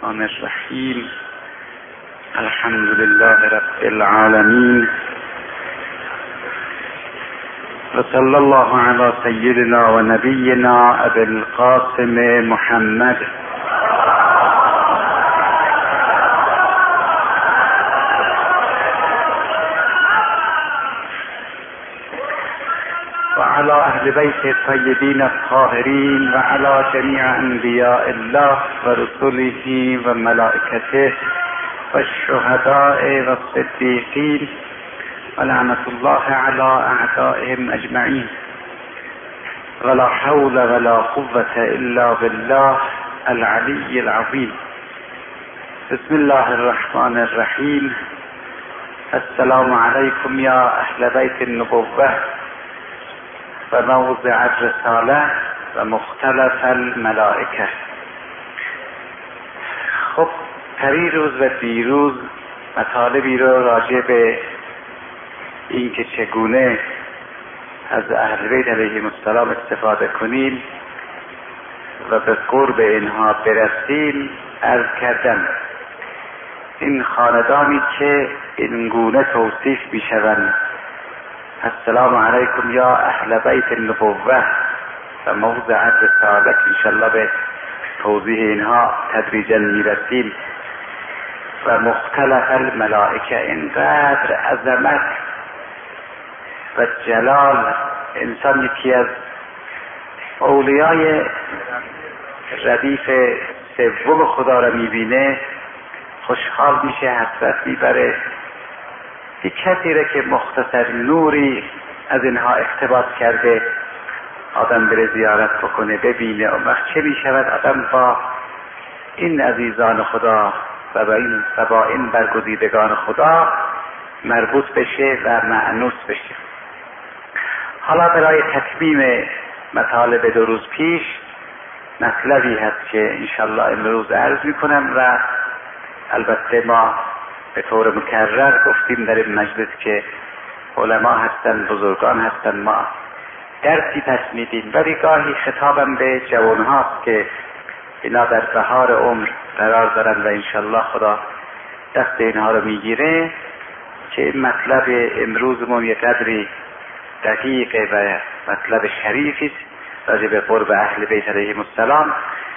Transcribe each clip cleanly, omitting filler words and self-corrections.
الرحمن الرحیم. الحمد لله رب العالمین و صلی الله علی سیدنا و نبینا ابی القاسم محمد وعلى اهل بیت الطیبین الطاهرین وعلى جمیع انبیاء الله و رسله و ملائکته و الشهداء و الصدیقین و لعنت الله علی اعدائهم اجمعین ولا حول ولا قوة الا بالله العلی العظیم. بسم الله الرحمن الرحیم. السلام علیکم یا اهل بیت النبوة و موضع الرساله و مختلف الملائکه. خب پریروز و دیروز مطالبی رو راجع به این که چگونه از اهل بیت علیهم السلام استفاده کنیم و به قرب اینها برسیم عرض کردم. این خاندانی که اینگونه توصیف میشوند السلام علیکم یا اهل بیت النبوة و موضع الرساله، انشالله به توضیح اینها تدریجا میرسیم، و مختلف الملائکه. اینقدر عظمت و جلال انسان یکی از اولیای ردیف سوم خدا را میبینه خوشحال میشه، حسرت میبره. یک کسی را که مختصر نوری از اینها اقتباس کرده آدم بره زیارت بکنه ببینه، اون وقت چه میشود آدم با این عزیزان خدا و با این برگزیدگان خدا مربوط بشه و مأنوس بشه. حالا برای تتمیم مطالب 2 روز پیش مطلبی هست که انشالله امروز عرض میکنم، و البته ما به طور مکرر گفتیم در این مجلس که علما هستن، بزرگان هستن، ما درسی پس میدیم، ولی گاهی خطابم به جوان هاست که اینا در بهار عمر قرار دارن و انشالله خدا دست اینها رو میگیره که این مطلب امروزمون یک قدری دقیقه و مطلب شریفی است راجع به قرب اهل بیت علیهم السلام.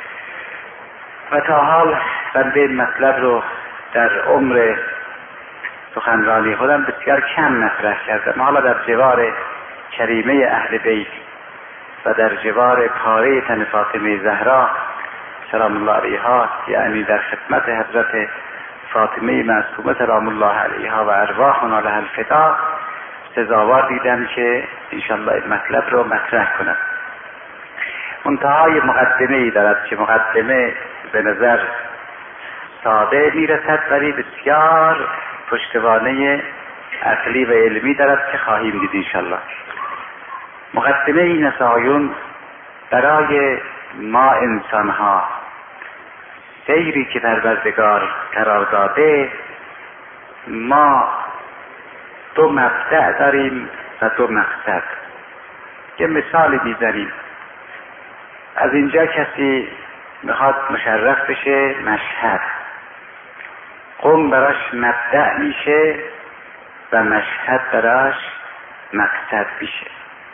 و تا حال من این مطلب رو در عمر سخنرانی خودم بسیار کم مطرح کردم. حالا در جوار کریمه اهل بیت و در جوار پاره تن فاطمه زهرا سلام الله علیها، یعنی در خدمت حضرت فاطمه معصومه سلام الله علیها و ارواحنا لها الفدا، سزاوار دیدم که انشالله این مطلب رو مطرح کنم. منتهای مقدمه ای دارد که مقدمه به نظر ساده میرسد ولی بسیار پشتوانه عقلی و علمی دارد که خواهیم دید انشالله. مقدمه این نصایون برای ما انسان ها سیری که پروردگار قرار داده، ما 2 مبدأ داریم و 2 مقصد. یه مثالی میزنیم. از اینجا کسی میخواد مشرف بشه مشهد، قم براش مبدأ میشه و مشهد براش مقصد میشه،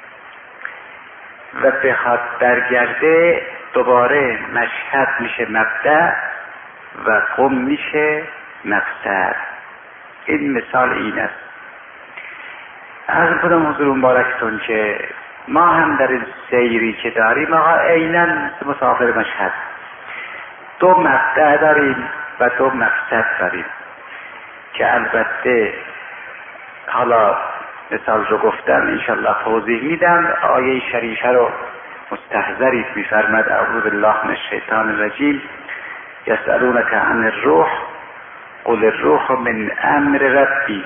و بخواد برگرده دوباره مشهد میشه مبدأ و قم میشه مقصد. این مثال این است. عرض کنم حضور مبارکتون که ما هم در این سیری که داریم عیناً مسافر مشهد 2 مبدأ داریم و 2 مقصد داریم که البته حالا مثال رو گفتم انشالله توضیح میدم. آیه شریفه رو مستحضرید میفرماد اعوذ بالله من الشیطان الرجیم یسألونک عن الروح قل الروح من امر ربی.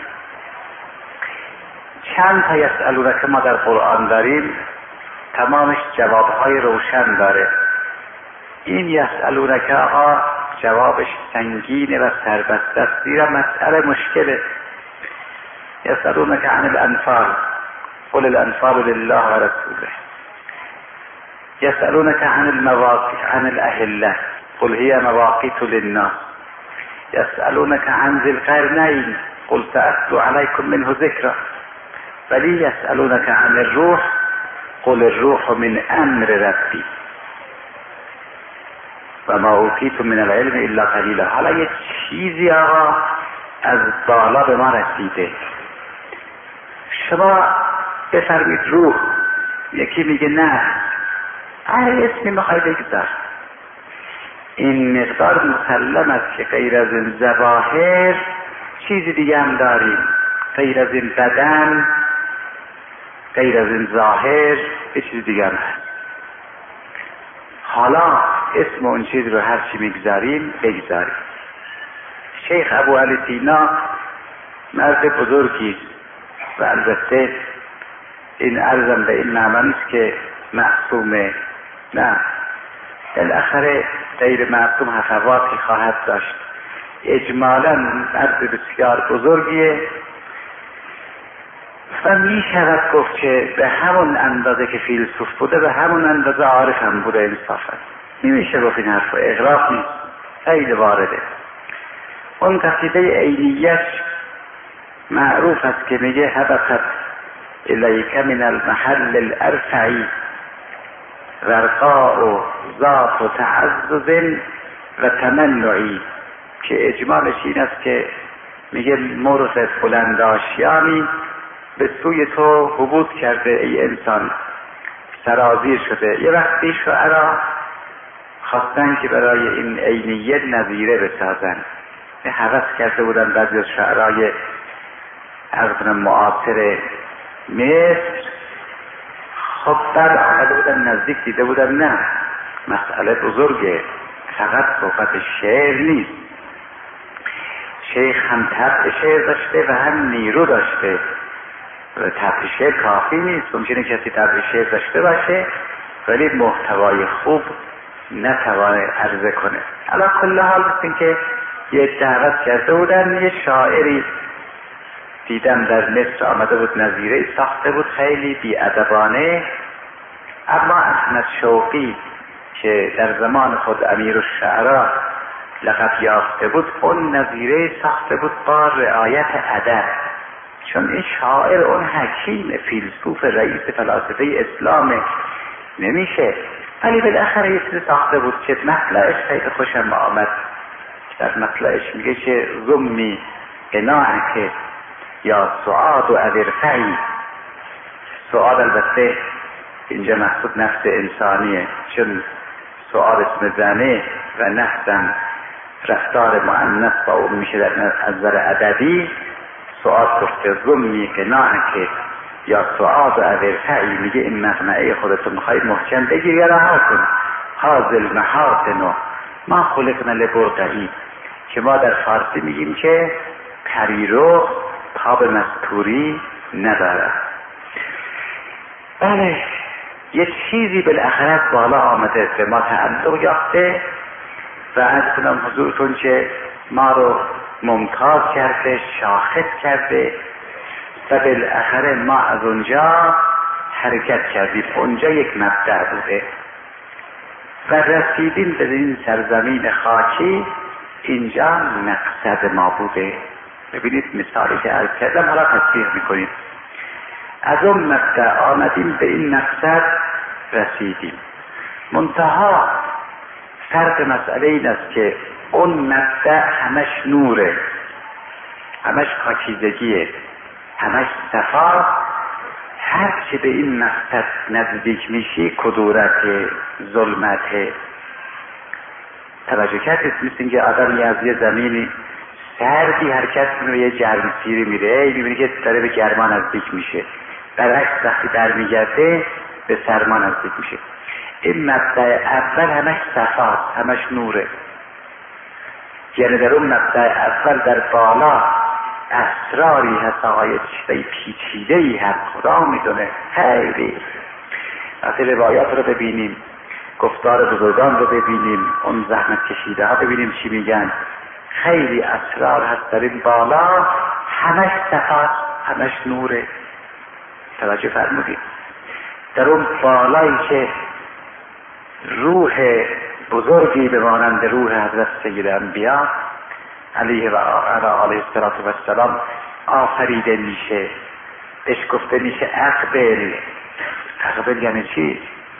چند تا یسألونک ما در قرآن داریم، تمامش جوابهای روشن داره. این یسألونک آقا جوابش سنگینه و سربسته است، زیرا مسئله مشکله. یسألونک عن الانفال قل الانفال لله و رسوله. یسألونک عن المواقع عن الاهله قل هی مواقیت للناس یسألونک عن ذی القرنین قل سأتلو علیکم منه ذکرا ولی یسألونک عن الروح قل الروح من امر ربی و ما اوتیتم من العلم الا قلیلا. حالا یه چیزی آقا از بالا به ما رسیده، شما بفرمید روح، یکی میگه نه هر اسمی میخوای بگذار. این مقدار مسلم است که غیر از این ظواهر چیزی دیگه هم داریم، غیر از این بدن، غیر از این ظاهر یه چیز دیگه هم هست. حالا اسم اون چیز رو هر چی میگذاریم بگذاریم. شیخ ابو علی سینا مرد بزرگی و البته این عرضم به این معنی است که معصومه، نه، بالاخره غیر معصوم هفواتی خواهد داشت. اجمالا مرد بسیار بزرگیه و می شود گفت که به همون اندازه که فیلسوف بوده به همون اندازه عارف هم بوده. انصافا نمیشه گفت این حرف اغراق نیست، خیلی وارده. اون قصیده عینیت معروف است که میگه هبطت الیک من المحل الارفعی ورقاء و ذات و تعزز و تمنعی، که اجمالش این است که میگه مرغ بلند آشیانی به سوی تو هبوط کرده ای انسان، سرازیر شده. یه وقتی شعرا خواستن که برای این عینیت نظیره بسازن، هوس کرده بودن بعضی از شعرای ارزن معاصر مصر، خب در آمده بودن نزدیک دیده بودن نه مسئله بزرگه، فقط صحبت شعر نیست. شیخ هم طبع شعر داشته و هم نیرو داشته و طبع شعر کافی نیست، ممکنه کسی طبع شعر داشته باشه ولی محتوای خوب نتوانه عرضه کنه. علی کل حال بسید که یه دعوت کرده بودن، یه شاعری دیدم در مصر آمده بود نظیره ساخته بود خیلی بی‌ادبانه، اما احمد شوقی که در زمان خود امیر الشعراء لقب یافته بود اون نظیره ساخته بود با رعایت ادب، چون این شاعر اون حکیم فیلسوف رئیس فلاسفه اسلام نمیشه، ولی بالاخره یه چیز ساخته بود که مطلعش خیلی خوشم آمد. در مطلعش میگه که ضمی قناعک یا سعاد و ادرفعی. سعاد البته اینجا مقصود نفس انسانیه، چون سعاد اسم زنه و نفسم رفتار مؤنث با اون میشه در نظر ادبی. سعاد گفته ضمی قناعک یا سعاد و ادرفعی، میگه این مقنعه خودتون میخواید محکم بگیر یا رها کن. حاضل محاطن ما خلقنا لبرقعی، که ما در فارسی میگیم که پریرو تاب مستوری ندارد. بله یه چیزی بالاخره بالا آمده به ما تعلق یافته و از کنم حضورتون که ما رو ممتاز کرده، شاخص کرده و بالاخره ما از اونجا حرکت کردیم. اونجا یک مبدأ بوده و رسیدیم به این سرزمین خاکی، اینجا مقصد ما بوده. ببینید مثالی که عرض کردم حالا تصدیق میکنیم. از اون مبدأ آمدیم به این مقصد رسیدیم. منتها فرق مسئله این است که اون مبدأ همش نوره، همش پاکیزگیه، همش صفا. هر چه به این مقصد نزدیک میشی کدورت، ظلمت. توجه کردید مثل اینکه آدمی از یه زمینی سردی حرکت کنه یه گرمسیری میره، میبینی که داره به گرما نزدیک میشه، برعکس وقتی برمیگرده به سرما نزدیک میشه. این مبدأ اول همش صفاست، همش نوره. یعنی در اون مبدأ اول در بالا اسراری هست، آقای چیزای پیچیده‌ای هست، خدا میدونه. خیلی وقتی روایات رو ببینیم، گفتار بزرگان رو ببینیم، اون زحمت کشیده ها ببینیم چی میگن، خیلی اسرار هست در این بالا، همش صفاست، همش نوره. توجه فرمودید؟ در اون بالایی که روح بزرگی به مانند روح حضرت سید انبیا علیه و آله السلام آفریده میشه. بهش گفته میشه اقبل. اقبل یعنی چی؟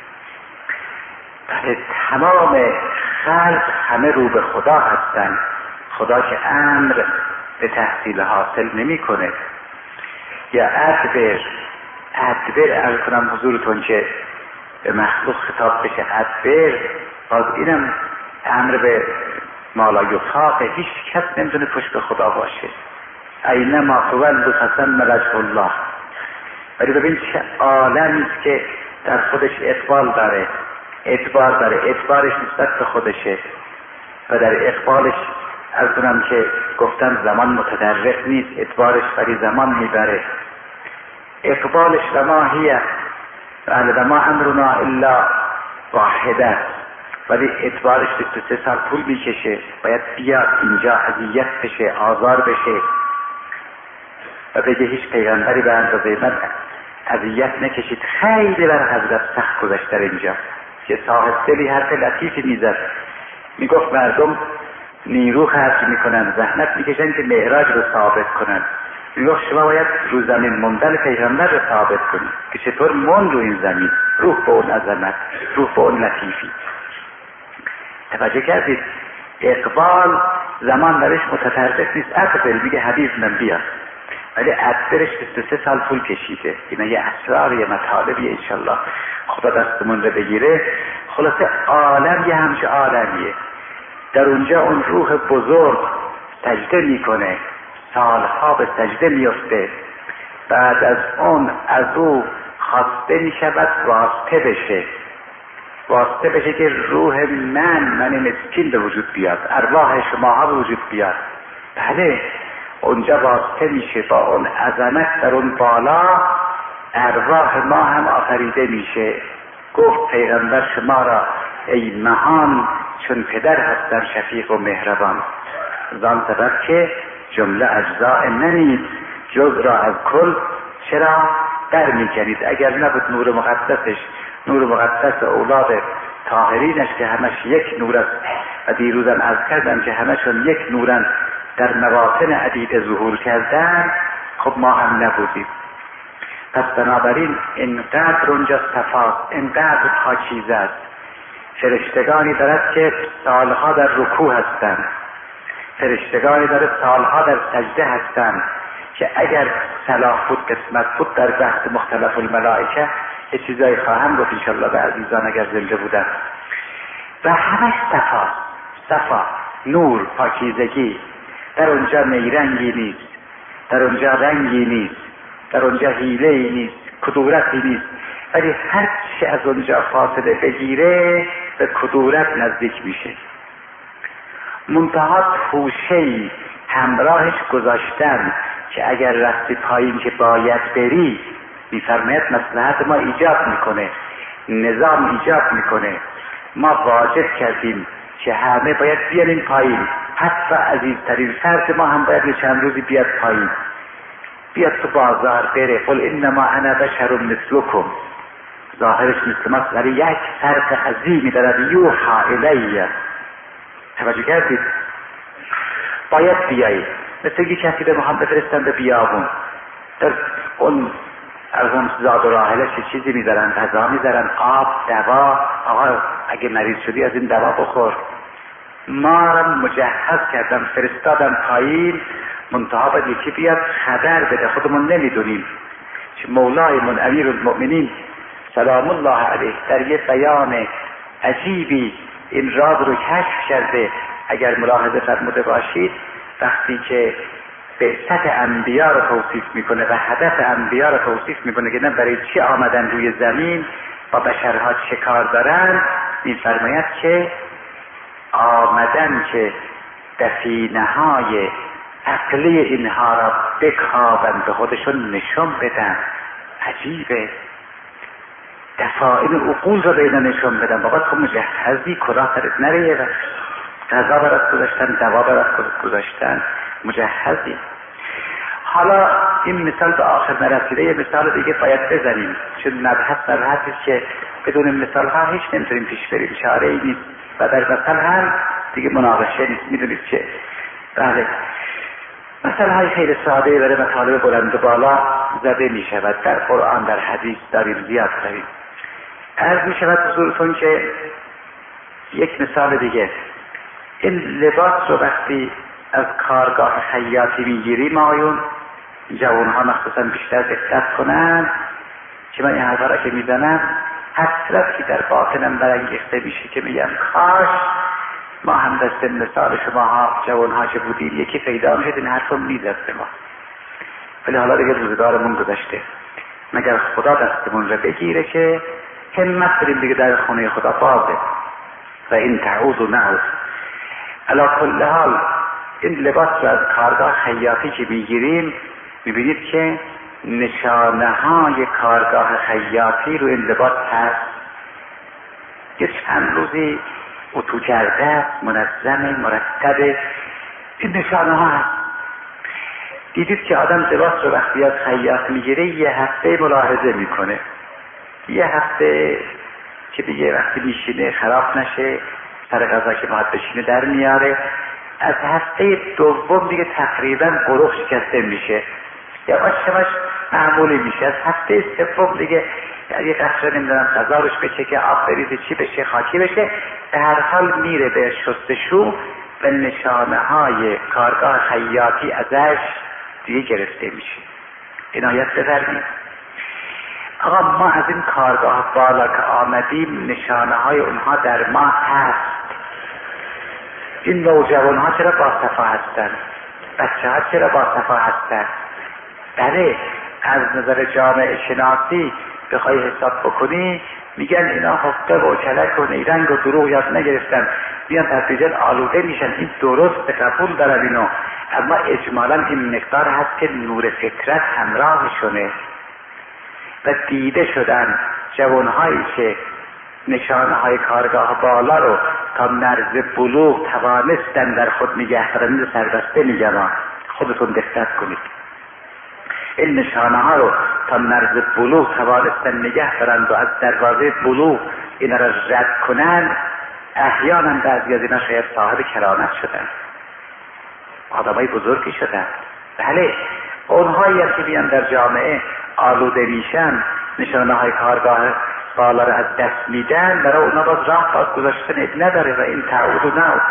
بله، تمام خلق همه رو به خدا هستن. خدا که امر به تحصیل حاصل نمی کنه. یا ادبر ارز کنم حضورتون که به مخلوق خطاب بشه ادبر، باز اینم امر به مالا یطاق، هیچ کس نمیتونه پشت به خدا باشه. اینما تولوا فثم وجه الله. ولی ببین چه عالمی است که در خودش اقبال داره، اعتبار داره، اعتبارش نسبت به خودشه و در اقبالش از اونم که گفتم زمان متدرک نیست، اعتبارش ولی زمان میبره. اقبالش و ماهیه و ما امرنا الا واحده، ولی اعتبارش 23 سال طول میکشه. باید بیاد اینجا اذیت بشه، آزار بشه و بگه هیچ پیغمبری به اندازه من اذیت نکشید. خیلی بر حضرت سخت گذشت در اینجا که صاحب دلی حرف لطیفی میزد، میگفت مردم نیرو خرج میکنن، زحمت میکشن که معراج رو ثابت کنن. میگفت شما باید رو زمین موندن پیغمبر رو ثابت کنید که چطور موند رو این زمین، روح به اون عظمت، روح به اون لطیفی. توجه کردید؟ اقبال زمان درش متفرق نیست. اقبل میگه حبیب من بیا، ولی ادبرش 23 سال طول کشیده. اینا یه اسرار، یه مطالبیه، انشالله خدا دستمون رو بگیره. خلاصه عالم یه همچه عالمیه، در اونجا اون روح بزرگ سجده میکنه، سالها به سجده میفته. بعد از اون از او خواسته میشود واسطه بشه، واسطه بشه که روح من مسکین به وجود بیاد، ارواح شماها به وجود بیاد. بله، اونجا واسطه میشه با اون عظمت در اون بالا، ارواح ما هم آفریده میشه. گفت پیغمبر شما را ای مهان چون پدر هستم شفیق و مهربان. زان سبب که جمله اجزاء منید، جز را از کل چرا در میکنید؟ اگر نبود نور مقدسش، نور مقدس اولاد طاهرینش که همش یک نور است و دیروزم عرض کردم که همشون یک نورن، در مواطن عدیده ظهور کردن، خب ما هم نبودیم. پس بنابراین اینقدر اونجا صفاست، اینقدر پاکیزه است. فرشتگانی دارد که سالها در رکوع هستند، فرشتگانی دارد سالها در سجده هستند که اگر صلاح بود، قسمت بود، در بحث مختلف الملائکه یه چیزایی خواهم گفت انشالله به عزیزان اگر زنده بودن. و همش صفا، نور، پاکیزگی. در اونجا نیرنگی نیست، در اونجا رنگی نیست، در اونجا حیله‌ای نیست، کدورتی نیست. ولی هر چی از اونجا فاصله بگیره به کدورت نزدیک میشه. منتها توشه‌ای همراهش گذاشتن که اگر رفتی پایین که باید بری، میفرماید مصلحت ما ایجاب میکنه، نظام ایجاب میکنه، ما واجب کردیم که همه باید بیاریم پایین، حتی عزیزترین فرد ما هم باید چند روزی بیاد پایین، بیاد تو بازار بره. قل انما انا بشر مثلکم، ظاهرش مثل ما، ولی یک فرق عظیمی دارد، یوحا الیه. توجه کردید؟ باید بیایید. مثل که کسی به محمد بفرستن به بیابون، در اون ارزم زاد و راحله چه چیزی میذارن، غذا میذارن، آب، دوا. آقا اگه مریض شدی از این دوا بخور. ما را مجهز کردن، فرستادن پایین، منتها باید یکی بیاد خبر بده، خودمون نمیدونیم. چه مولایمون امیر المؤمنین سلام الله علیه در یه بیان عجیبی این راز رو کشف کرده. اگر ملاحظه فرموده باشید، وقتی که بعثت انبیا رو توصیف میکنه و هدف انبیا رو توصیف میکنه که نه برای چی آمدن روی زمین، با بشرها چه کار دارن، میفرماید که آمدن که دفینه های عقلی اینها را بکاون، به خودشون نشون بدن. عجیبه، دفاعین عقول را بینا نشون بدن. بابا تو مجهزی، کلاه سرت نریه و غذا برات گذاشتن، دوا برات گذاشتن، مجهزی. حالا این مثال به آخر نرسیده، یه مثال دیگه باید بزنیم، چون مبحثی که بدون مثال ها هیچ نمیتونیم پیش بریم، چاره ای نیست. و در مثل هم دیگه مناقشه نیست. میدونید چه؟ بله، مثلا های خیلی ساده برای مطالب بلند و بالا زده می شود در قرآن، در حدیث داریم، زیاد داریم. عرض می شود حضورتون که یک مثال دیگه، این لباس رو وقتی از کارگاه خیاطی میگیریم آیون جوانها مخصوصا بیشتر دقت کنن که من این حرفا را که میزنم حسرتی در باطنم برانگیخته میشه که میگم کاش ما هم در سن سال شماها جوانها که بودیم یکی پیدا میشد این حرف رو میزد به ما. ولی حالا دیگه روزگارمون گذشته، مگر خدا دستمون رو بگیره که همت بریم دیگه در خونه خدا بازه و این تعود و نعود. علا کل حال این لباس رو از کارگاه خیاطی که میگیریم میبینید که نشانه های کارگاه خیاطی رو این لباس هست. یه چند روزی اتو کرده، منظم، مرتب، این نشانه ها هست. دیدید که آدم لباس رو وقتی از خیاط میگیره یه هفته ملاحظه میکنه، یه هفته که دیگه وقتی میشینه خراب نشه، سر غذا که باید بشینه در میاره. از هفته دوم دیگه تقریبا قروق شکسته میشه، یواش یواش معمولی میشه. از هفته سوم دیگه یه قطره نمیدونم غذا روش بچه که آب بریزه، چی بشه، خاکی بشه، به هر حال میره به شستشو و نشانه های کارگاه خیاطی ازش دیگه گرفته میشه. عنایت بفرمایید. آقا ما از این کارگاه بالا که آمدیم نشانه های اونها در ما هست. این نوجوان ها چرا باصفا هستن؟ بچه ها چرا باصفا هستن؟ بله، از نظر جامعه شناسی بخوای حساب بکنی میگن اینا حقه و کلک و نیرنگ و دروغ یاد نگرفتن، میان تدریجا آلوده میشن. این درست قبول دارن اینو، اما اجمالا این مقدار هست که نور فطرت همراهشونه و دیده شدن جوانهایی که نشانه های کارگاه بالا رو تا مرز بلوغ توانستن در خود نگه دارن. سربسته میگم، خودتون دقت کنید، این نشانه ها رو تا مرز بلوغ توانستن نگه دارن و از دروازه بلوغ اینا را رد کنن. احیانا بعضی از اینا شاید صاحب کرامت شدن، آدمای بزرگی شدن. بله، اونهایی که بیان در جامعه آلوده میشن، نشانه های کارگاه بالا رو از دست میدن، برای اونا باز راه باز گذاشتن نداره و این تعود و نعود.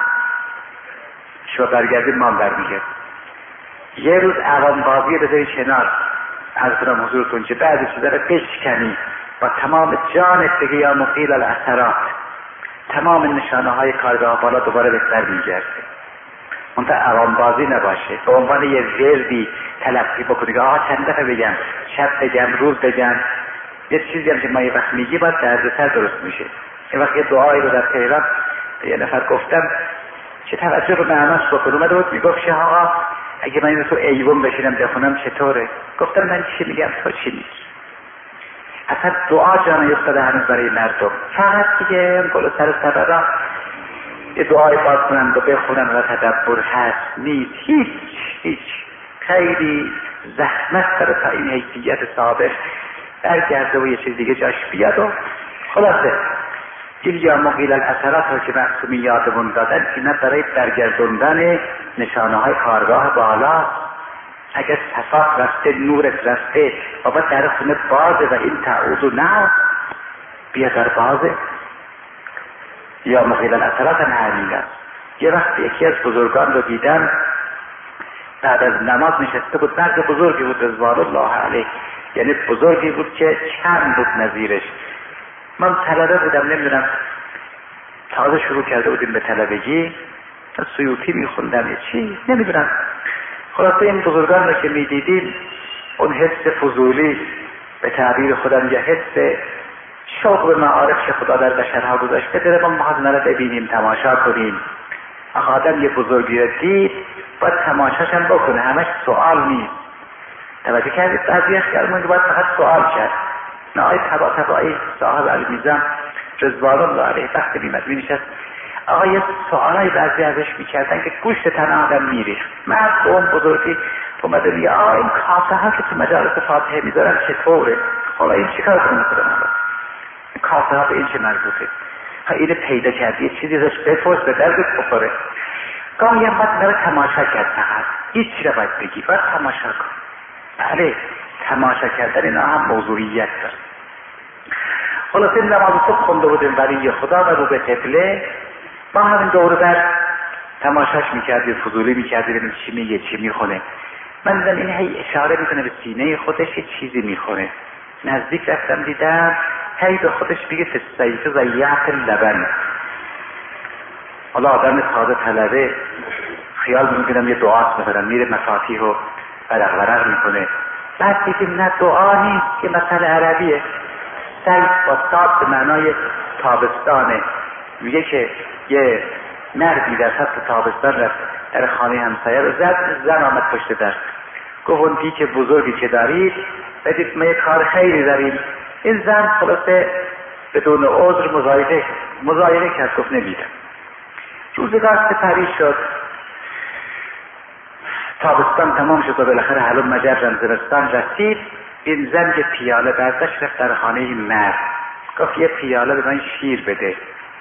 شما برگردید ما برمیگرد. یه روز عوامبازی بذاری کنار، از کنم حضورتون که بعضی چیزا رو بشکنی با تمام جانت بگی یا مقیل الاثرات، تمام نشانه های کارگاه بالا دوباره بهتر میگرده. منطقه عوامبازی نباشه، به عنوان یه وردی تلقی بکنی که آها چند دفعه بگم، شب بگم، روز بگم. یه چیزی هم که ما یه وقت میگی باید دردسر درست میشه. یه وقت یه دعایی رو در تهران یه نفر گفتم چه توجه رو معناش بکن، اومده بود میگفت شه آقا اگه من اینو تو ایوان بشینم بخونم چطوره؟ گفتم من چی میگم تو چی نیست. اصلا دعا جان افتاده هنوز برای مردم، فقط دیگه گل سر سبرا یه دعای باز کنن و بخونن و تدبر هست نیست. هیچ خیلی زحمت داره تا این حیثیت سابق برگرده و یه چیز دیگه جاش بیاد. و خلاصه این یا مقیل الاثرات ها که محسومی یادمون دادن، اینا برای برگردوندن نشانه های کارگاه بالا. اگر صفات رفته، نورت رفته، بابا در خونه بازه و این تعود و نه بیا در بازه. یا مقیل الاثرات هم همین است. یه وقت یکی از بزرگان رو دیدم بعد از نماز نشسته بود، مرد بزرگی بود رضوان الله علیه، یعنی بزرگی بود که کم بود نظیرش. من طلبه بودم، نمیدونم تازه شروع کرده بودیم به طلبگی، سیوطی میخوندم یه چی نمیدونم. خلاصه این بزرگان رو که میدیدیم اون حس فضولی به تعبیر خودم، یا حس شوق به معارف که خدا در بشرها گذاشته داره، ما محاضنه رو ببینیم، تماشا کنیم. آدم یه بزرگی رو دید باید تماشاش هم بکنه، همش سوال نیست. توجه کردید؟ بعضی خیالمون باید فقط سوال کرد. نه آقای طباطبایی صاحب المیزان رضوان الله علیه وقتی میمد مینشست، آقای سوالای بعضی ازش میکردن که گوشت تن آدم میریخت. مرد به اون بزرگی اومده میگه آقا این کاسه ها که تو مجالس فاتحه میذارن چطوره؟ حالا این چیکار کنه؟ کاسه ها به این چه مربوطه؟ تا اینو پیدا کردی یه چیزی ازش بپرس به دردت بخوره. گاهی هم باید نره تماشا کرد، فقط هیچی رو باید بگی، باید تماشا کن. بله تماشا کردن اینا هم موضوعیت داره. خلاصه نماز صبح خونده بودیم ولی خدا و رو به قبله، ما همین دور بر تماشاش میکردیم، فضولی میکردیم چی میگه چی میخونه. من دیدم این هی اشاره میکنه به سینه خودش یه چیزی میخونه. نزدیک رفتم دیدم هی به خودش میگه فسیف ضیعت لبن. حالا آدم تازه طلبه خیال میکنم یه دعاست، مثلا میره مفاتیح و ورق ورق میکنه. بعد دیدیم نه دعا نیست، یه مسئله عربیه. سیف با صاد به معنای تابستانه. میگه که یه مردی در فصل تابستان رفت در خانه همسایه رو زد، زن آمد پشت در. گفت اون پیک بزرگی که دارید بدید ما یه کار خیلی داریم. این زن خلاصه بدون عذر مضایقه کرد، گفت نمیدم. روزگار سپری شد، تابستان تمام شد و بالاخره حلم مجرم زمستان رسید. این زن یه پیاله برداشت رفت در خانه این مرد، گفت یه پیاله به من شیر بده.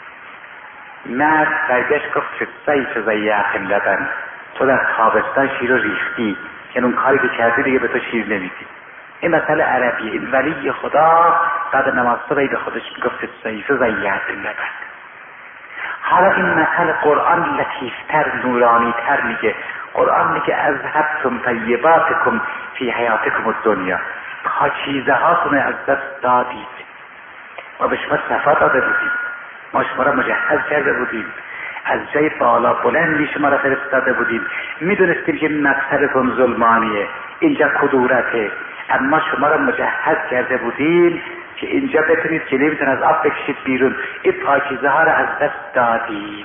مرد برگشت گفت فسیف ضیعت لبن، تو در تابستان شیر رو ریختی، که اون کاری که کردی دیگه به تو شیر نمیدی. این مسئله عربیه. این ولی خدا بعد نماز صبح به خودش میگفت فسیف ضیعت لبن. حالا این مسئله قرآن لطیفتر نورانیتر میگه. قرآن میگه اذهبتم طیباتکم فی حیاتکم الدنیا، پاکیزه هاتون از دست دادید، ما به شما صفا داده بودیم، ما شما را مجهز کرده بودیم، از جای بالا بلندی شما را فرستاده بودیم، میدونستیم که مقصدتون ظلمانیه، اینجا کدورته، اما شما را مجهز کرده بودیم که اینجا بتونید که نمیتون از آب بکشید بیرون. این پاکیزه ها را از دست دادید.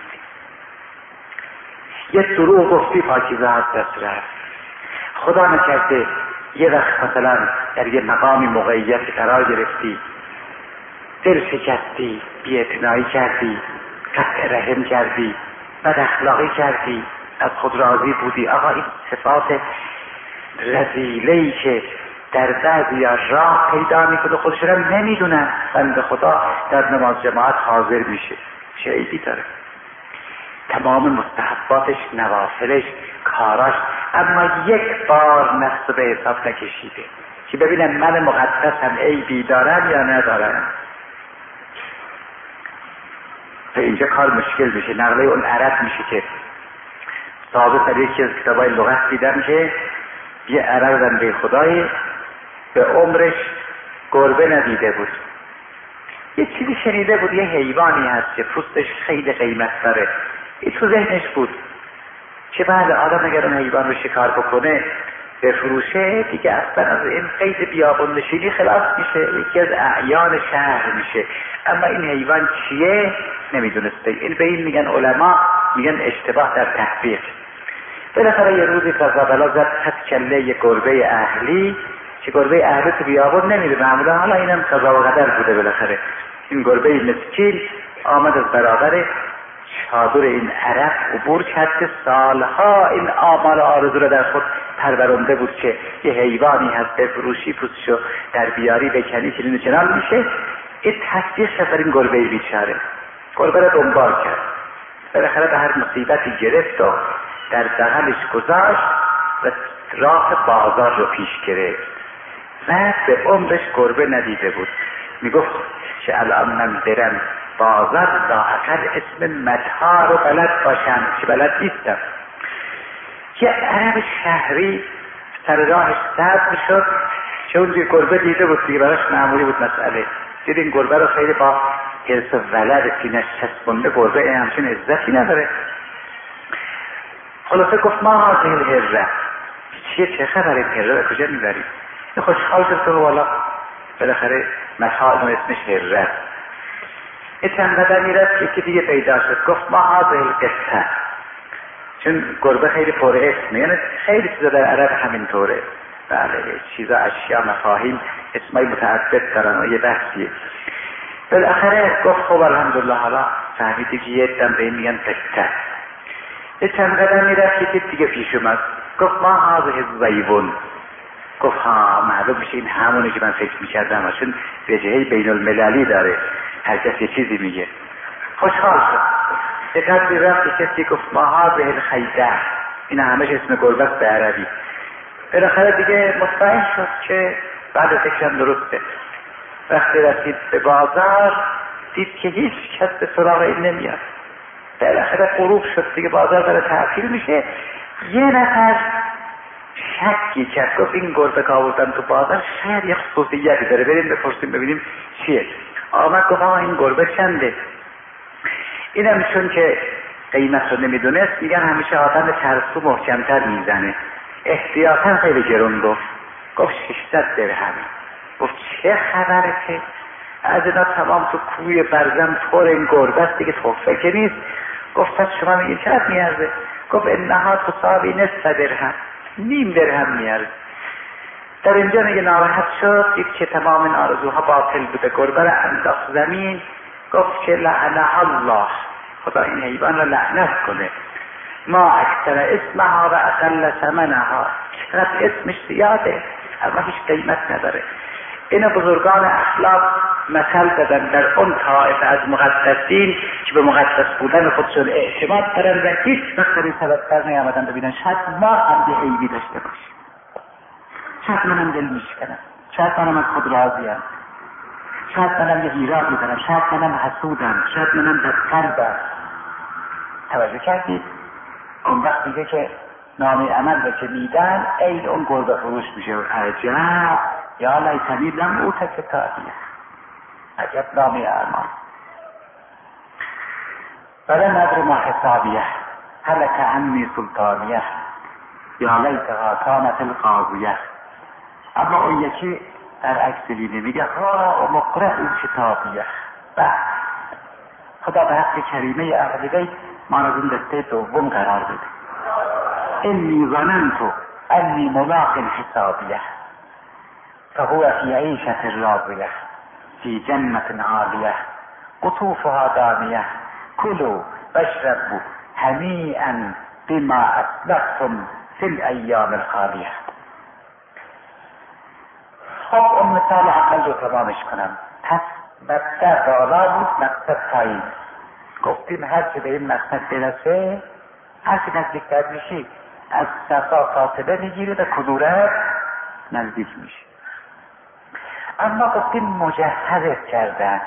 یه دروغ گفتی پاکیزه ها از دست رفت. خدا نکرده یه وقت مثلا در یه مقامی موقعیتی قرار گرفتی، دل شکستی، بی‌اعتنایی کردی، قطع رحم کردی، بد اخلاقی کردی، از خود راضی بودی. آقا این صفات رذیله‌ای که در بعضی راه پیدا میکنه خودش را نمیدونن، بنده خدا در نماز جماعت حاضر میشه، چه عیبی داره؟ تمام مستحباتش، نوافلش، کاراش، اما یک بار نفس به حساب نکشیده که ببینم من مقدسم عیبی دارم یا ندارم. تا اینجا کار مشکل میشه. نقله اون عرب میشه که صاحب در یکی از کتابای لغت دیدم که یه عرب بنده خدایی به عمرش گربه ندیده بود، یه چیزی شنیده بود، یه حیوانی هست که پوستش خیلی قیمت داره. این تو ذهنش بود که بعد آدم اگر اون حیوان رو شکار بکنه بفروشه دیگه اصلا از این قید بیابان نشینی خلاص میشه، یکی از اعیان شهر میشه. اما این حیوان چیه نمیدونسته. این به این میگن علما، میگن اشتباه در تحقیق. بالاخره یه روزی قضا زد خط کله یه گربه اهلی، که گربه اهلی تو بیابان نمیره معمولا، حالا اینم قضا و قدر بوده. بالاخره این گربه مسکین آمد از برابر چادر این عرب عبور کرد که سالها این آمال آرزو رو در خود پرورنده بود که یه حیوانی هست بفروشی، پوستشو در بیاری بکنی که اینو چنان میشه. این تصدیق شد این گربه بیچاره. گربه رو دنبال کرد، بالاخره به هر مصیبتی گرفت و در بغلش گذاشت و راه بازار رو پیش گرفت و به عمرش گربه ندیده بود. میگفت که الان من برم بازار لااقل اسم متها رو بلد باشم که بلد نیستم. یه عرب شهری سر راهش سبز شد که اون گربه دیده بود دیگه، براش معمولی بود مسئله. دید این گربه رو خیلی با حرص و ولد سینش چسبونده، گربه همچین عزتی نداره. خلاصه گفت ما هاته الهره، چه خبر این هره رو کجا میبریم؟ خوشحال شد تو والا بالاخره متها اسمش هره. چند قدمی رفت یکی دیگه پیدا شد، گفت ما هاته القصه، چون گربه خیلی پر اسم، یعنی خیلی چیزا در عرب همینطوره. بله چیزا اشیا مفاهیم اسمای متعدد دارن و یه بحثیه. بالاخره گفت خب الحمدلله حالا فهمیدی که یه دم به این میگن قصه. یه چند قدمی رفت یکی دیگه پیش اومد، گفت ما هاته الزیبون. گفت ها معلوم میشه این همونی که من فکر میکردم، چون وجهه بین المللی داره، هر کس یه چیزی میگه. خوشحال شد. به قدری رفت کسی گفت ماها به الخیده، این همش اسم گربه به عربی. بالاخره دیگه مطمئن شد که بعد فکرم درسته. وقتی رسید به بازار دید که هیچ کس به سراغ این نمیاد. بالاخره غروب شد دیگه، بازار داره تعطیل میشه. یه نفر شکی کرد، گفت این گربه که آوردن تو بازار شاید یه خصوصیتی داره، بریم بپرسیم ببینیم چیه. آمد گفت این گربه چنده؟ اینم چون که قیمت رو نمیدونست، میگن همیشه آدم ترسو محکمتر میزنه، احتیاطا خیلی گرون گفت 600 درهم. گفت چه خبره که از اینا تمام تو کوی برزن پر این گربه است دیگه، تحفه که نیست. گفت پس شما میگین چقدر میارزه؟ گفت انها تصاوی نصف درهم، نیم درهم میارزه. در اینجا میگه ناراحت شد، دید که تمام این آرزوها باطل بوده، گربه را انداخت زمین. گفت که لعنها الله، خدا این حیوان را لعنت کنه. ما اکثر اسمها و اقل ثمنها، چقدر اسمش زیاده اما هیچ قیمت نداره. این بزرگان اخلاق مثل دادن در اون طائفه از مقدسین که به مقدس بودن خودشون اعتماد دارن و هیچ وقت این سبب نیامدن ببینن شاید ما هم یه عیبی داشته باشیم، شاید منم دل میشکنم، شاید منم از خود راضیم، شاید منم یه ایرادی دارم، شاید منم حسودم، شاید منم بدقلبم. توجه کردید؟ اون وقت دیگه که نامه عمل رو که میدن این اون گربه فروش میشه. عجب یا لیتنی لم اوت کتابیه، عجب نامه اعمال. ولا ندر ما حسابیه هلک عنی سلطانیه یا لیتها کانت القاضیه. اما اون یکی در عکس بینه میگه ها مقرأ کتابیه. خدا به حق کریمه اهل ما را اون دسته دوم قرار بده. انی ظننت انی ملاق حسابیه فهو فی عیشة راضیه فی جنة عالیه قطوفها دانیه کلوا واشربوا هنیئا بما اسلفتم فی الایام الخالیه. خب اون مثال عقل رو تمامش کنم. پس مقصد بالا بود، مقصد پایین. گفتیم هر چه به این مقصد برسه، هر چه نزدیکتر میشی از صفا فاصله میگیره و کدورت نزدیک میشه. اما گفتیم مجهزت کردن،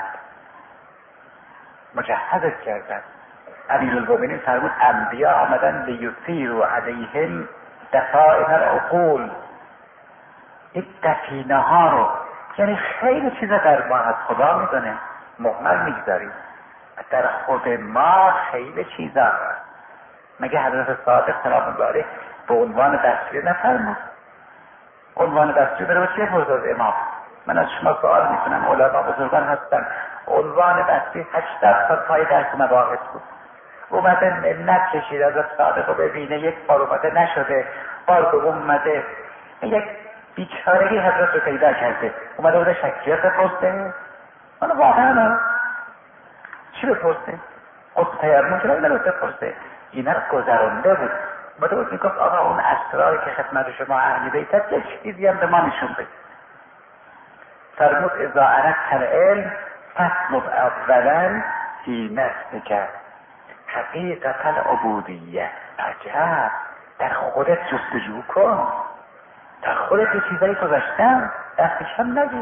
امیرالمومنین فرمود انبیا آمدن لیثیروا علیهم دفائن العقول، این دفینه ها رو، یعنی خیلی چیزا در ما از خدا میدونه مهمل میگذاریم، در خود ما خیلی چیزا هست. مگه حضرت صادق سلام الله علیه به عنوان دستور نفرمود؟ عنوان دستور برای چه فرصت امام؟ من از شما سوال میکنم، علما بزرگان هستن، عنوان دستور 80 سال پای درس مباحث بود، اومده منت کشید از صادق رو ببینه، یک بار اومده نشده، بار دوم اومده، یک بیچارگی حضرت رو پیدا کرده، اومده بوده شکریت بپرسته. من واقعا چی بپرسته؟ خود تیرمون که نمیده بپرسته، اینا رو گذرانده بود. اومده بود میگفت آقا اون اسراری که خدمت شما اهل بیت هست یک چیزی هم به ما نشون بده. فرمود اذا اردت العلم فاطلب اولا فی نفسک حقیقت العبودیه. عجب، در خودت جستجو کن، در خودت یه چیزایی گذاشتم دستش هم نگیر.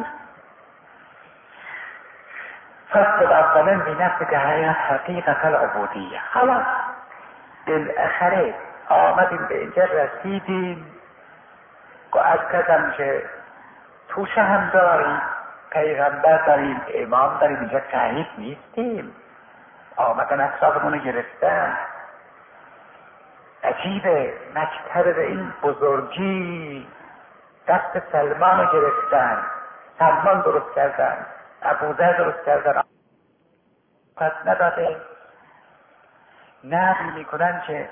فاطلب اولا فی نفسک حقیقت العبودیه. خلاص بالاخره آمدیم به اینجا رسیدیم که از کردم که توشه هم داریم، پیغمبر داریم، امام داریم، اینجا تحریف نیستیم. آمدن اطرافمون رو گرفتن. عجیبه، مکتب به این بزرگی دست سلمان رو گرفتن، سلمان درست کردن، ابوذر درست کردن، پس نداده نقل میکنن که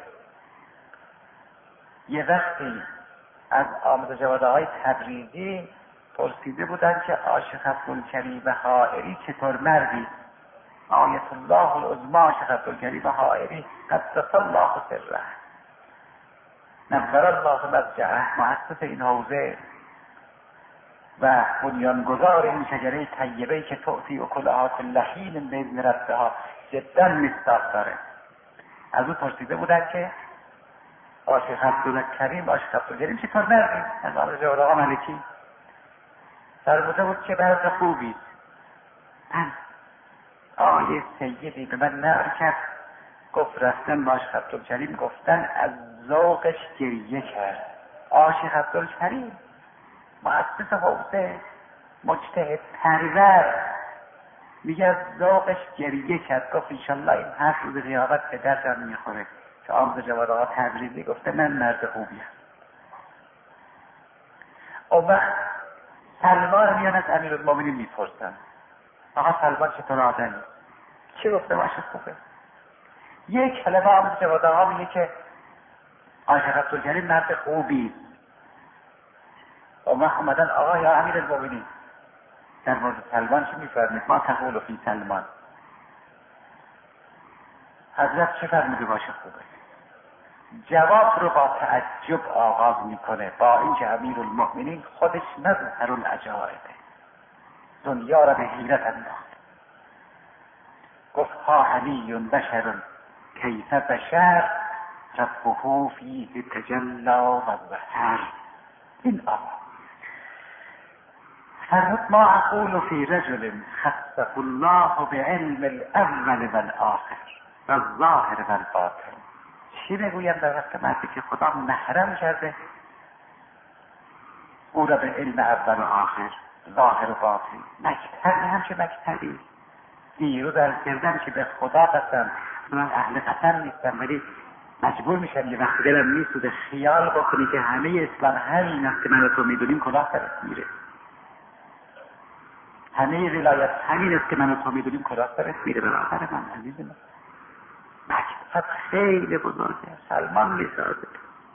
یه وقتی از آموزجواده های تبریزی پرسیده بودن که عاشق عبدالکریم حائری چطور مردی؟ آیت الله العظمی عاشق عبدالکریم حائری قدس الله سره نور الله مضجعه، مؤسس این حوزه، و بنیانگذار این شجره طیبه‌ای که تعطی اکلها کل حین باذن ربها جدا مصداق داره. از او پرسیده بودن که عاشق عبدالکریم عاشق عبدالکریم چطور مردیم؟ از آن آقا ملکی فرموده بود که مرد خوبی. من آقای سیدی به من نقل کرد، گفت رفتن با عاشق عبدالکریم گفتن از ذوقش گریه کرد. عاشق عبدالکریم مؤسس حوزه مجتهد پرور میگه از ذوقش گریه کرد. گفت انشالله این هر روز قیامت به دردم میخوره که آموز جواد آقا تبریزی گفته من مرد خوبیم. اون وقت سلمان میان از امیرالمومنین میپرسن آقا سلمان چطور آدمی؟ چی گفته باشه خوبه؟ یک کلمه آموز جواد آقا میگه که عاشق عبدالکریم مرد خوبی. اون وقت اومدن آقا یا امیرالمومنین در مورد سلمان چی میفرمید؟ ما تقول فی سلمان، حضرت چه فرموده باشه خوبه؟ جواب رو با تعجب آغاز میکنه، با اینکه امیرالمومنین خودش مظهر العجایبه، دنیا را به حیرت انداخت. گفت ها علی بشر کیف بشر ربه فیه تجلا و ظهر. این آقا فرمود ما اقول فی رجل خصه الله بعلم الاول والآخر والظاهر والباطن. چی بگویم در وقت مردی که خدا محرم کرده او را به علم اول و آخر ظاهر و باطن؟ مکتبی همچه مکتبی. دیروز در کردم که به خدا قسم، من اهل قسم نیستم ولی مجبور میشم یه وقت دلم میسوده خیال بکنی که همه اسلام همین است که من و تو میدونیم کلاه سرت میره. همه ولایت همین است که من و تو میدونیم کلاه سرت میره. برادر من عزیز من، مکتب خیلی بزرگه. سلمان میسازه،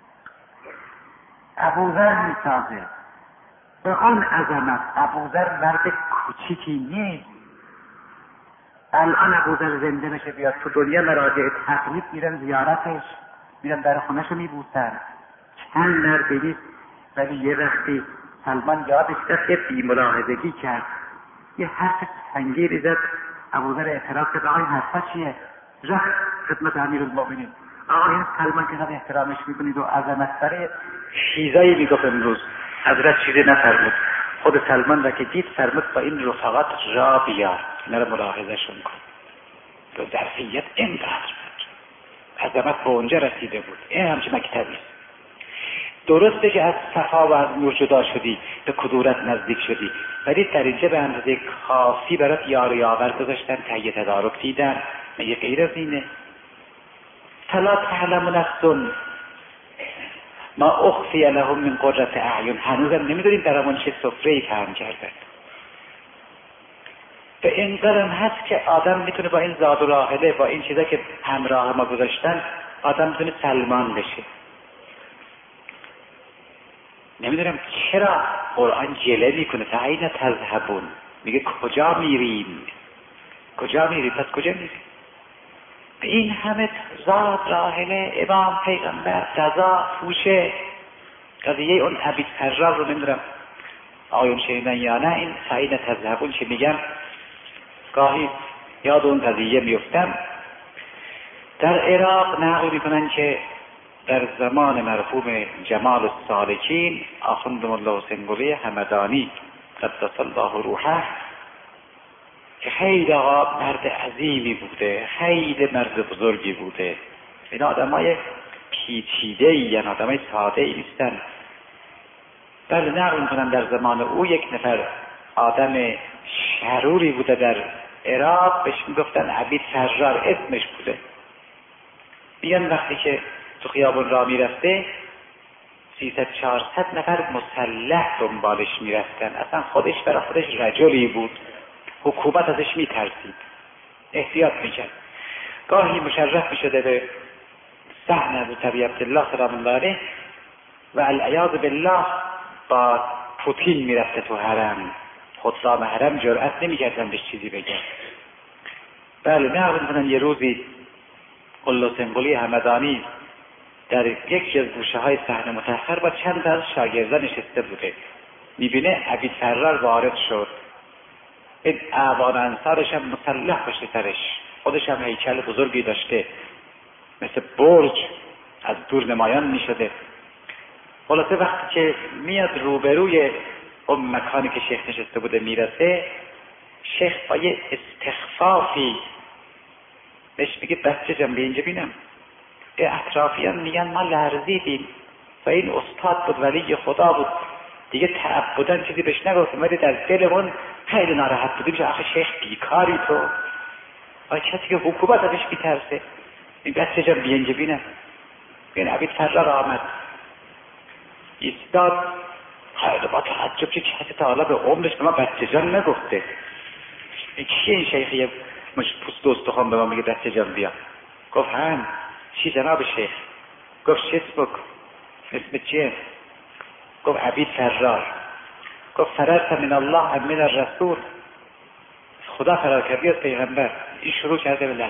ابوذر میسازه به اون عظمت. ابوذر مرد کوچیکی نیست. الان ابوذر زنده بشه بیاد تو دنیا مراجع تقلید میرن زیارتش، میرن در خونهشو میبوسن. چند مرد نیست. ولی یه وقتی سلمان یادش رفت بی ملاحظگی کرد، یه حرف سنگینی زد. ابوذر اعتراض کرد آقا این حرفا چیه؟ رفت خدمت امیرالمومنین. آقا این سلمان که قدر احترامش میکنید و عظمت داره چیزایی میگفت امروز حضرت چیزی نفرمود. خود سلمان را که دید فرمود با این رفقات را بیار، اینا رو ملاحظهشون کن. تو ظرفیت اینقدر بود، عظمت به اونجا رسیده بود. این همچه مکتبی. درسته که از صفا و از نور جدا شدی، به کدورت نزدیک شدی، ولی در اینجا به اندازه کافی برات یار یاور گذاشتن، تهیه تدارک دیدن. مگه غیر از اینه؟ فلا تعلم نفس ما اخفی لهم من قرة اعین. هنوزم نمیدونیم درمون چه سفره‌ای پهن کردن. به این قدرم هست که آدم میتونه با این زاد و راحله، با این چیزا که همراه ما گذاشتن، آدم میتونه سلمان بشه. نمیدونم چرا قرآن جله میکنه تا این تذهبون، میگه کجا میرین؟ کجا میرین؟ پس کجا میرین؟ به این همه زاد راحله، امام پیغمبر، غذا، پوشه. قضیه اون عبید فرار رو نمیدونم آیون شنیدن یا نه. این سعید تذهبون چه میگم، گاهی یاد اون قضیه میفتم. در عراق نقل میکنن که در زمان مرحوم جمال السالکین آخوند ملا حسین قلی همدانی قدس الله روحه، که خیلی آقا مرد عظیمی بوده، خیلی مرد بزرگی بوده. این آدمای پیچیده‌ای، یعنی آدمای ساده‌ای نیستن. بله نقل میکنن در زمان او یک نفر آدم شروری بوده در عراق، بهش میگفتن عبید فرار، اسمش بوده. بیان وقتی که تو خیابون را میرفته 300-400 نفر مسلح دنبالش میرفتن. اصلا خودش برای خودش رجلی بود، حکومت ازش میترسید، احتیاط میکرد. گاهی مشرف میشده به صحن ابوطبیع عبدالله سلام الله علیه و العیاذ بالله با پوتین میرفته تو حرم. خدام حرم جرأت نمیکردن بهش چیزی بگن. بله نقل میکنن یه روزی قلی حسین قلی همدانی در یک از گوشه های صحنه متأخر با چند از شاگردان نشسته بوده. میبینه ابی فرار وارد شد، این اعوان انصارش هم مسلح پشت سرش، خودش هم هیکل بزرگی داشته مثل برج از دور نمایان میشده. خلاصه وقتی که میاد روبروی اون مکانی که شیخ نشسته بوده میرسه، شیخ با یه استخفافی بهش میگه بچه جان به اینجا بینم. اطرافیان میگن ما لرزیدیم و این استاد بود، ولی خدا بود، دیگه تعبدن چیزی بهش نگفتیم، ولی در دلمون خیلی ناراحت بودیم که آخه شیخ بیکاری تو، آخه کسی که حکومت ازش بیترسه. این بچه جان به اینجا بینم. این عبید فرار آمد ایستاد، خیلی با تعجب که کسی تا حالا به عمرش به ما بچه جان نگفته، این کیه این شیخی پوست و استخوان به ما میگه بچه جان بیا؟ گفت هم چی جناب شیخ؟ گفت چی اسم چیه؟ گفت عبید فرار. گفت فررت من الله ام من الرسول؟ خدا فرار کردی از پیغمبر؟ این شروع کرده به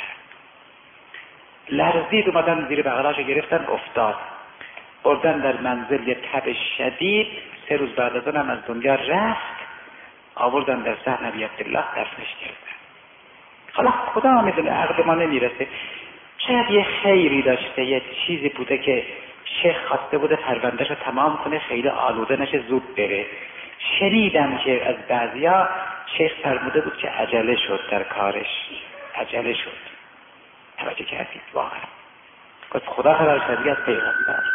لرزید اومدن زیر بغلاشو گرفتن افتاد، بردن در منزل یه تب شدید، 3 روز بعد از اونم از دنیا رفت، آوردن در صحن نبی عبدالله دفنش کردن. حالا خدا میدونه، عقل ما نمیرسه، شاید یه خیری داشته، یه چیزی بوده که شیخ خواسته بوده پروندهش رو تمام کنه، خیلی آلوده نشه زود بره. شنیدم که از بعضیا شیخ فرموده بود که عجله شد در کارش، عجله شد. توجه کردید؟ واقعا گفت خدا فرار کردی از پیغمبر.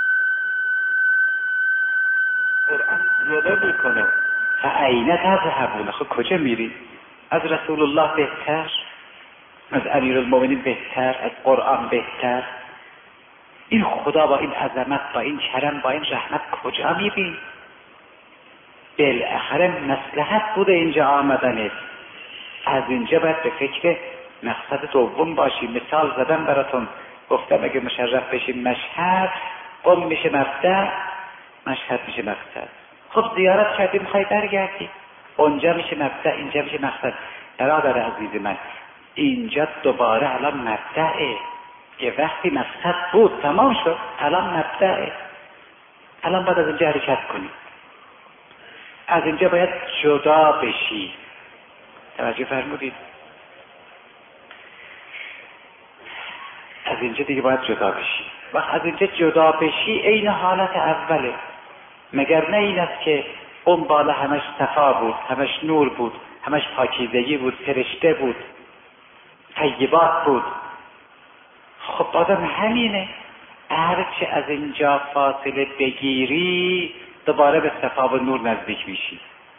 قرآن جلوه میکنه فاین تذهبون، خب کجا میری؟ از رسول الله بهتر، از امیرالمومنین بهتر، از قرآن بهتر؟ این خدا با این عظمت، با این کرم، با این رحمت کجا میری؟ بالاخره مصلحت بوده اینجا آمدنت، از اینجا باید به فکر مقصد دوم باشی. مثال زدم براتون، گفتم اگه مشرف بشیم مشهد، قم میشه مبدأ، مشهد میشه مقصد. خب زیارت کردی میخوای برگردی، اونجا میشه مبدأ، اینجا میشه مقصد. برادر عزیز من، اینجا دوباره الان مبدأه، یه وقتی مقصد بود تمام شد، الان مبدأه، الان باید از اینجا حرکت کنی، از اینجا باید جدا بشی. توجه فرمودید؟ از اینجا دیگه باید جدا بشی. وقت از اینجا جدا بشی عین حالت اوله. مگر نه این است که اون بالا همش صفا بود، همش نور بود، همش پاکیزگی بود، فرشته بود، طیبات بود؟ خب بازم همینه، هرچه از اینجا فاصله بگیری دوباره به صفا و نور نزدیک میشی.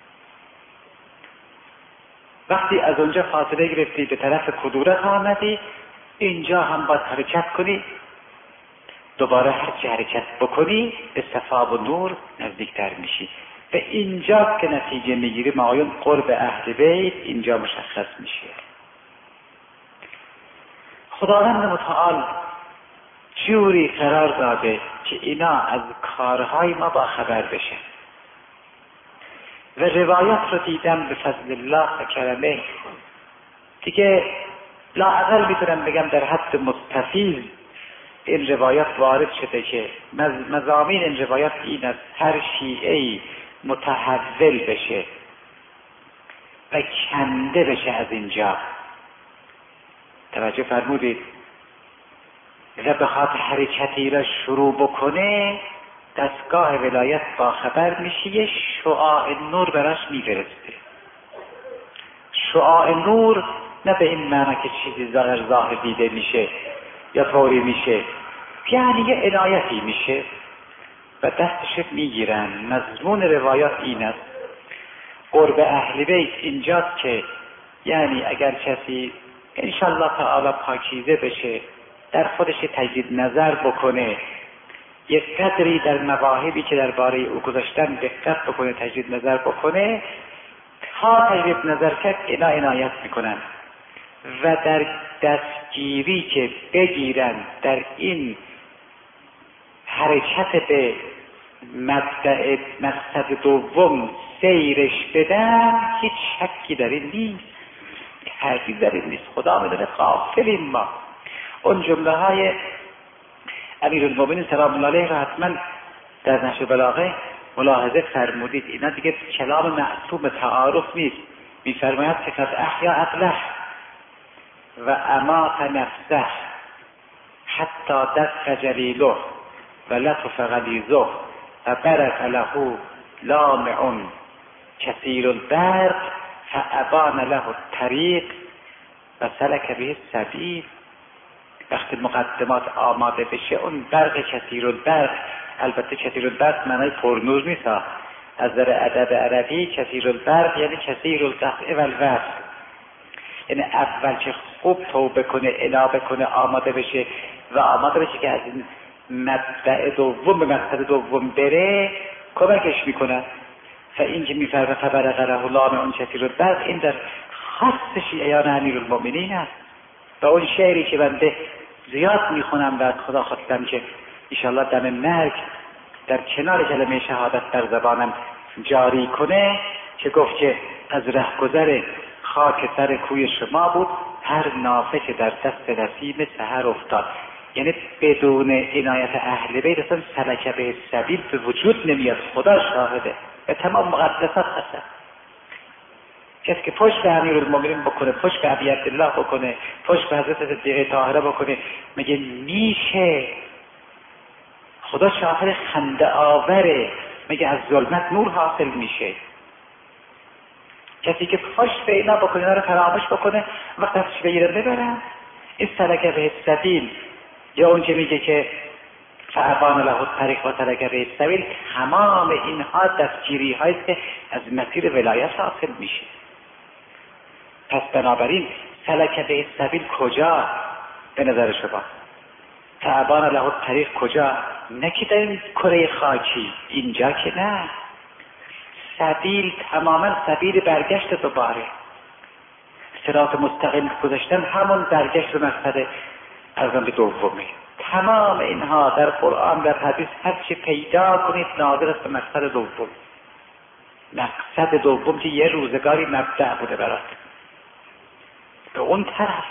وقتی از اونجا فاصله گرفتی به طرف کدورت آمدی، اینجا هم باید حرکت کنی، دوباره هرچی حرکت بکنی به صفا و نور نزدیکتر میشی. و اینجا که نتیجه میگیری معایون قرب اهل بیت اینجا مشخص میشه. خداوند متعال جوری قرار داده که اینا از کارهای ما با خبر بشه. و روایات رو دیدم به فضل الله و کرمه، دیگه لااقل میتونم بگم در حد مستفیض این روایات وارد شده که مضامین این روایات این است: هر شیعه‌ای متحول بشه و کنده بشه از اینجا. توجه فرمودید؟ و بخواد حرکتی را شروع بکنه، دستگاه ولایت با خبر میشه، یه شعاع نور براش میفرسته. شعاع نور نه به این معنی که چیزی ظاهر دیده میشه یا طوری میشه، یعنی یه عنایتی میشه و دستش میگیرن. مضمون روایات این است: قرب اهل بیت اینجاست که یعنی اگر کسی انشالله تعالی پاکیزه بشه، در خودش تجدید نظر بکنه، یک قدری در مواهبی که درباره او گذاشتن دقت بکنه، تجدید نظر بکنه، تا تجدید نظر کرد اینا عنایت میکنن و در دستگیری که بگیرن، در این حرکت به مقصد دوم سیرش بدن، هیچ شکی در این نیست، حرفی در این نیست. خدا میدونه غافلیم ما. اون جمله های امیرالمومنین سلام الله علیه را حتما در نهج البلاغه ملاحظه فرمودید اینا دیگه کلام معصوم تعارف نیست. میفرماید که قد احیا عقله و امات نفسه حتی دق جلیله و لطف غلیظه و برق له لامع کثیر البرق فابان له الطریق و سلک به السبیل. وقتی مقدمات آماده بشه اون برق کثیر البرق، البته کثیر البرق معنی پرنور نیست، از نظر ادب عربی کثیر البرق یعنی کثیر القطع و الوصل، یعنی اول که خوب توبه کنه، انابه کنه، آماده بشه و آماده بشه که از این مبدأ دوم به مقصد دوم بره، کمکش میکنه. و این که میفرمه فبرق له لامع کثیر البرق، این در خاص شیعیان امیرالمؤمنین است. و اون شعری که بنده زیاد میخونم و خدا خواستم که انشاءالله دم مرگ در کنار کلمه شهادت در زبانم جاری کنه، که گفت که از رهگذر خاک سر کوی شما بود هر نافه که در دست نسیم سحر افتاد. یعنی بدون عنایت اهل بیت اصلا سلک به سبیل به وجود نمیاد. خدا شاهده به تمام مقدسات هستن. کسی که پشت به امیرالمومنین بکنه، پشت به ابی عبدالله بکنه، پشت به حضرت صدیقه طاهره بکنه، مگه میشه؟ خدا شاهد خنده آوره، مگه از ظلمت نور حاصل میشه؟ کسی که پشت به اینا بکنه، اینا رو فراموش بکنه، وقت ازش بگیرن ببرن. این سلک به السبیل یا اون که میگه که فابان له الطریق و سلک به السبیل، تمام اینها دستگیری هاییست که از مسیر ولایت حاصل میشه. پس بنابراین سلک به السبیل کجا به نظر شما؟ فابان له الطریق کجا؟ نه که در این کره خاکی، اینجا که نه. سبیل تماما سبیل برگشت دوباره. صراط مستقیم گذاشتن همون برگشت به مقصد ارزم به دومه. تمام اینها در قرآن در حدیث هر چی پیدا کنید ناظر است به مقصد دوم. مقصد دوم که یه روزگاری مبدأ بوده برات. به اون طرف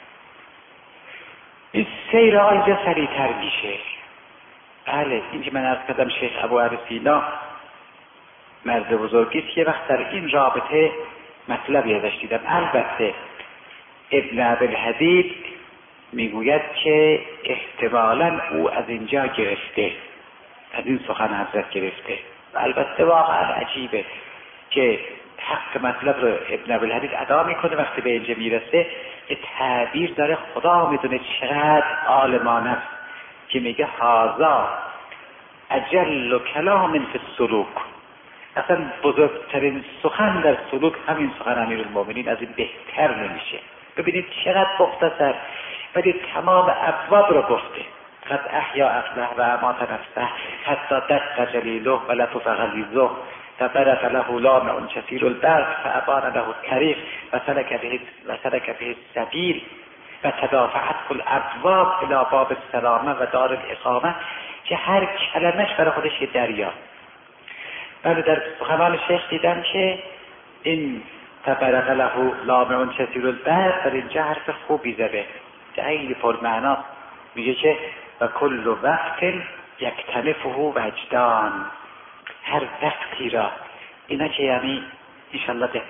این سیر اینجا سریعتر میشه. بله این که من عرض کردم شیخ ابو عبدالله مرد بزرگیست که وقت در این رابطه مطلبی ازش دیدم. البته ابن عبدالحدید میگوید که احتمالاً او از اینجا گرفته، از این سخن حضرت گرفته. و البته واقعا عجیبه که حق مطلب رو ابن عبدالحدید ادا میکنه، وقتی به اینجا میرسه یه تعبیر داره خدا میدونه چقدر عالمانه است که میگه هذا اجل کلام فی السلوک. اصلا بزرگترین سخن در سلوک همین سخن امیرالمومنین، از این بهتر نمیشه. ببینید چقدر مختصر ولی تمام ابواب رو گفته. قد احیا عقله و امات نفسه حتی دق جلیله و لطف غلیظه و برق له لامع کثیر البرق فابان له الطریق و سلک به السبیل و تدافعت کل ابواب الی باب السلامه و دار الاقامه، که هر کلمش برای خودش یه دریا. بله در سخنان شیخ دیدم که این تبرق له لامع کثیر البرق در اینجا حرف خوبی زده، خیلی پرمعناست. میگه که و کل وقت یکتنفه وجدان، هر وقتی را اینا که یعنی انشالله ده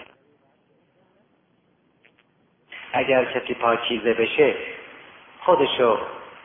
اگر کسی پاکیزه بشه خودشو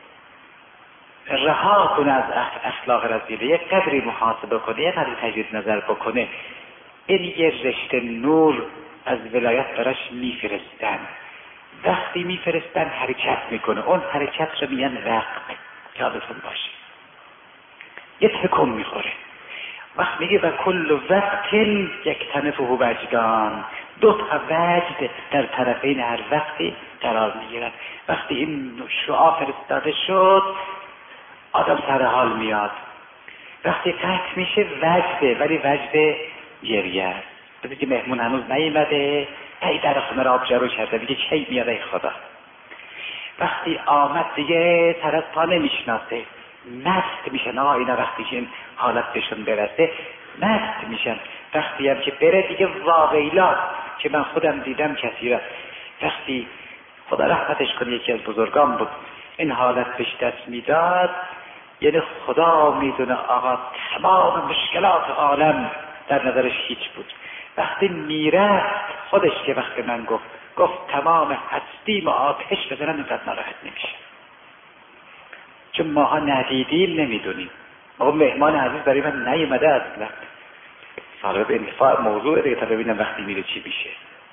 رها کنه از اخلاق رذیله، یک قدری محاسبه کنه، یک قدری تجدید نظر بکنه، این یه رشته نور از ولایت براش میفرستن. وقتی میفرستن حرکت میکنه، اون حرکت رو میگن وقت. یادتون باشه یه تکون میخوره. وقت میگه و کل وقت یکتنفه وجدان، دو تا وجد در طرفین هر وقتی قرار میگیرن. وقتی این شعاع فرستاده شد آدم سر حال میاد. وقتی قطع میشه وجده، ولی وجد گریه است. بذار که مهمون هنوز نیومده، ای در خونه را آبجارو کرده، میگه کی میاد ای خدا. وقتی آمد دیگه سر از پا نمیشناسه، مست میشن. اینا وقتی که این حالت بهشون برسه مست میشن. وقتی هم که بره دیگه واقعیلا که من خودم دیدم کثیرا، وقتی خدا رحمتش کنه یکی از بزرگان بود این حالت بهش دست میداد، یعنی خدا میدونه آقا تمام مشکلات عالم در نظرش هیچ بود. وقتی میرفت خودش که وقتی من گفت تمام هستیم آتش بزنن اینقدر ناراحت نمیشه، چون ماها ندیدیم نمیدونیم. آقا مهمان عزیز برای من نیومده اصلا، سالب انتفاع موضوع دیگه تا ببینم وقتی میره چی میشه.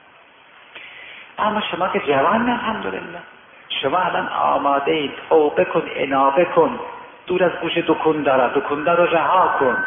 اما شما که جوان الحمدلله، شما الان آماده اید، توبه کن، انابه کن، دور از گوش دکندار رو رها کن.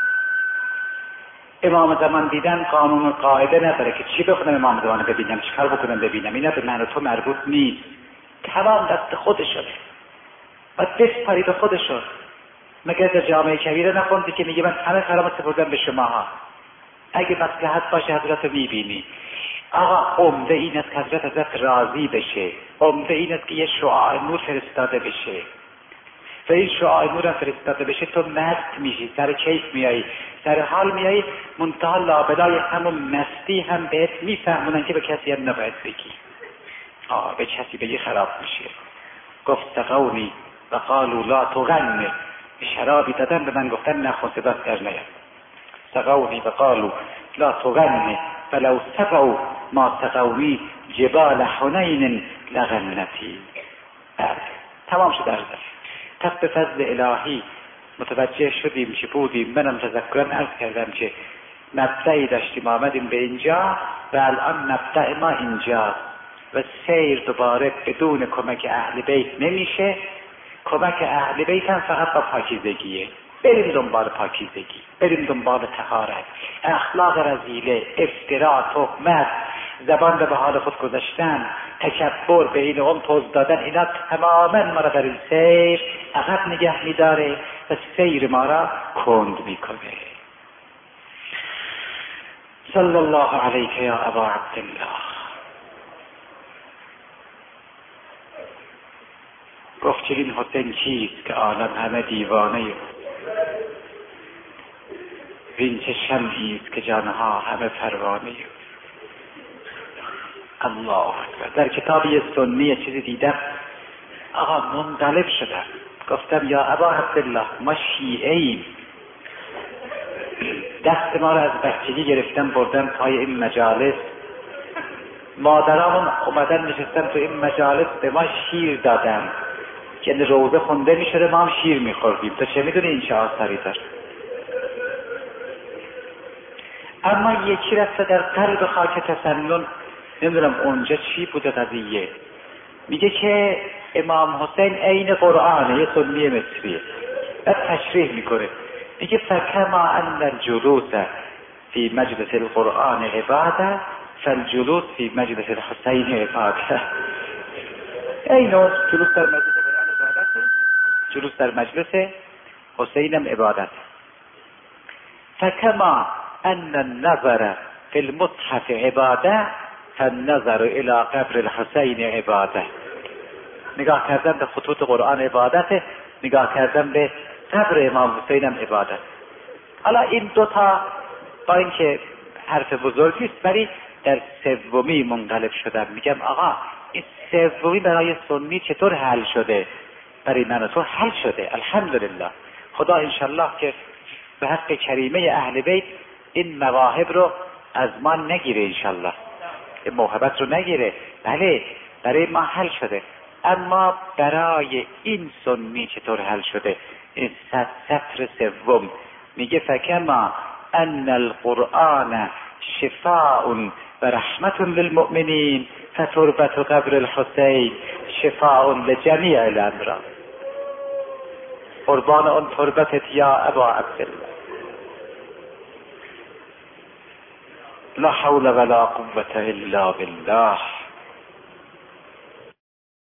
امام زمان دیدن قانون و قاعده نداره که چی بخونم امام زمان ببینم، چی کار بکنم ببینم، اینا به من و تو مربوط نیست، تمام دست خودشونه و بسپاری به خودشون. مگر در جامعه کبیره نخوندی که میگه من همه کارامو سپردم به شماها، اگه مصلحت باشه حضرت رو میبینی. آقا عمده این است که حضرت ازت راضی بشه، عمده این است که یه شعاع نور فرستاده بشه و این شعاع نور فرستاده بشه تو مست میشی، سر کیف میایی، سر حال میایی، منتها لابلای همون مستی هم بهت میفهمونن که به کسی هم نباید بگی. به کسی بگی خراب میشه. گفت سقونی و قالوا لا تغنی، شرابی دادن به من گفتن نخون صدات در نیاد. سقونی و قالوا لا تغنی فلو سقوا ما سقونی جبال حنین لغنتی. تمام شد عرض. پس به فضل الهی متوجه شدیم که بودیم. منم تذکرا عرض کردم که مبدعی داشتیم آمدیم به اینجا و الان مبدع ما اینجا و سیر دوباره بدون کمک اهل بیت نمیشه. کمک اهل بیت هم فقط با پاکیزگیه. بریم دنبال پاکیزگی، بریم دنبال طهارت، اخلاق رذیله، افترا، تهمت، زبان به حال خود گذاشتن، تکبر، به این اون توضیح دادن، اینا تماما ما را در این سیر عقب نگه میداره و سیر ما را کند میکنه. صلی الله علیک یا ابا عبدالله. گفت که این حسین چیست که عالم همه دیوانه وین چه شمعیست که جانها همه پروانه. الله اکبر. در کتاب یه سنی چیزی دیدم، آقا منقلب شدم، گفتم یا ابا عبدالله ما شیعه ایم، دست ما رو از بچگی گرفتم بردم پای این مجالس، مادرامون اومدن نشستن تو این مجالس به ما شیر دادن که روزه خونده میشده ما هم شیر میخوردیم. تو چه میدونی این چه آثاری داره؟ اما یکی رفته در قلب خاک تسنن، نمیدونم اونجا چی بوده قضیه، میگه که امام حسین عین قرآنه، یه سنی مصریه، بعد تشریح میکنه، میگه فکما ان الجلوس فی مجلس القرآن عباده فالجلوس فی مجلس الحسین عباده. اینو جلوس در مجلس قرآن عبادت، جلوس در مجلس حسینم عبادت. فکما ان النظر فی المصحف عباده فالنظر الى قبر الحسین عباده. نگاه کردن به خطوط قرآن عبادت، نگاه کردن به قبر امام حسینم عبادت. حالا این دوتا با اینکه حرف بزرگی است ولی در سومی منقلب شدم. میگم آقا این سومی برای سنی چطور حل شده؟ برای من و تو حل شده الحمدلله. خدا انشالله که به حق کریمه اهل بیت این مواهب رو از ما نگیره، انشالله این موهبت رو نگیره. بله برای ما حل شده، اما برای این سنی چطور حل شده؟ این سطر سوم میگه فکما ان القرآن شفاء و رحمت للمؤمنین فتربت قبر الحسین شفاء لجمیع الامراض. قربان اون تربتت یا ابا عبدالله. لا حول ولا قوة الا بالله.